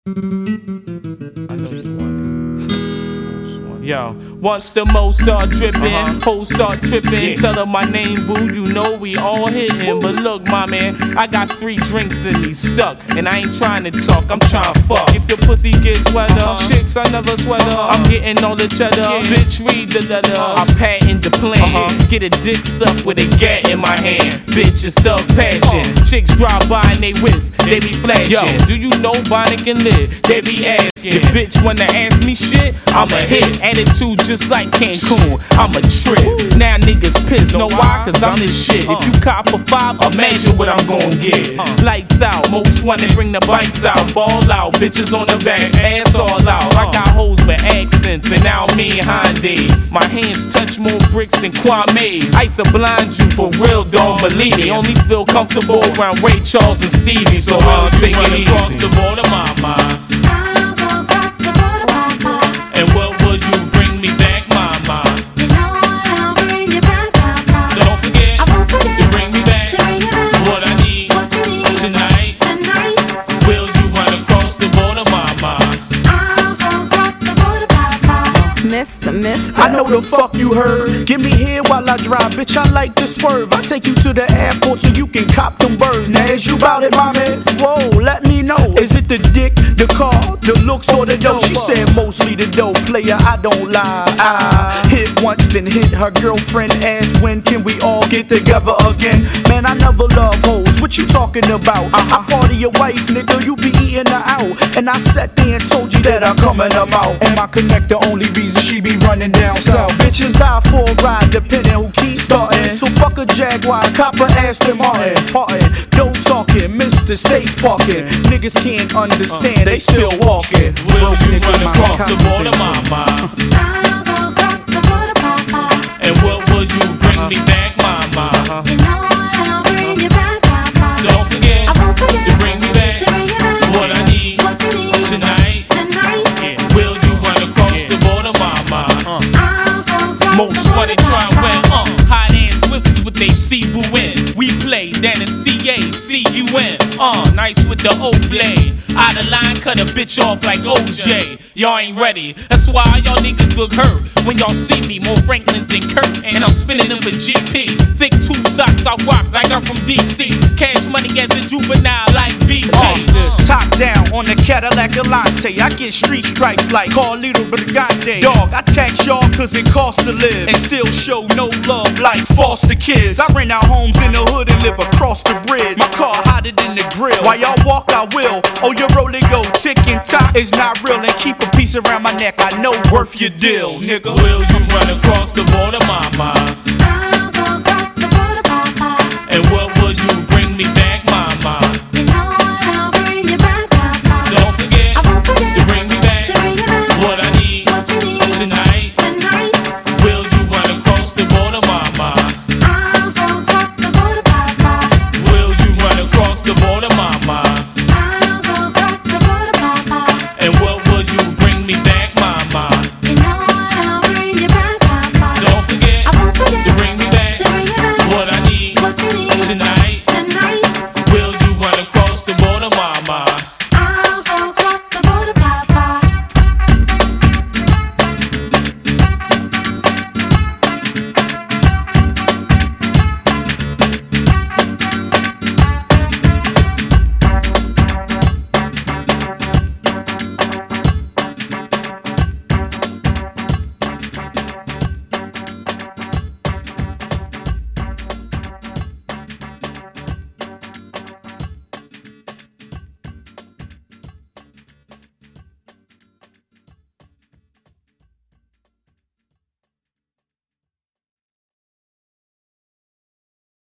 I know you want it. Yo, once the mo start dripping, hoes start tripping. Tell her my name, boo, you know we all hitting. But look, my man, I got 3 drinks in me stuck, and I ain't trying to talk, I'm trying to fuck. If your pussy gets wetter, chicks, I never sweat her. I'm getting all the cheddar, bitch, read the letter. I'm patting the plan, get a dick sucked with a gat in my hand. Bitch, it's thug passion. Chicks drive by in they whips, they be flashing. Yo, do you know Bonnie can live? They be asking. If bitch wanna ask me shit, I'm a hit. Attitude just like Cancun, I'm a trip. Now niggas pissed, know why? Cause I'm this shit. If you cop for 5, imagine what I'm gon' get. Lights out, most wanna bring the bikes out. Ball out, bitches on the back, ass all out. I got hoes with accents, and now me Hyundais. My hands touch more bricks than Kwame's. Ice will blind you for real, don't believe me. Only feel comfortable around Ray Charles and Stevie, so I'll take it easy. Across the border, mama. And what will you bring me back, mama? You know I'll bring you back, mama. Don't forget, I won't forget to bring me back, what I need, tonight. Will you run across the border, mama? I'll go across the border, papa. Mister. I know the fuck you heard. Give me here while I drive, bitch, I like to swerve. I take you to the airport so you can cop them birds. Now is you bout it, my man? Whoa, let me know. Is it the dick, the car, the looks, or the dough? She said mostly the dough, player, I don't lie. I hit once, then hit her girlfriend. Asked when can we all get together again? Man, I never love hoes, what you talking about? I party your wife, nigga, you be eating her out. And I sat there and told you that I'm coming her mouth. And my connect, the only reason she be running down south. Bitches die for a ride, depending who keeps starting. So fuck a Jaguar, cop a Aston Martin. Don't talking, Mr. Stay sparking. Niggas can't understand, they still walking. Will you run across the border, mama? I'll go across the border, papa. And what will you bring me back, mama? You know I'll bring you back, papa. Don't forget, I won't forget to bring me back, what I need, tonight. Will you run across the border, mama? I'll go across Most the wanna border, try and win, papa. hot ass whips is what they see who win. We play down in CACUN, nice with the O blade. Out of line, cut a bitch off like OJ. Y'all ain't ready, that's why y'all niggas look hurt when y'all see me. More Franklins than Kurt, and I'm spinning them for GP. Thick 2 socks, I rock like I'm from DC. Cash money as a juvenile like BJ. Top down on the Cadillac Elante. I get street stripes like Carlito Brigante. Dog, I tax y'all cause it costs to live, and still show no love like foster kids. I rent out homes in the hood and live across the bridge. My car hotter than the grill. While y'all walk, I will. Oh, your rolling go tick and tock is not real. And keep a piece around my neck, I know worth your deal, nigga. Will you run across the border, mama? I'll go across the border, papa. And what will you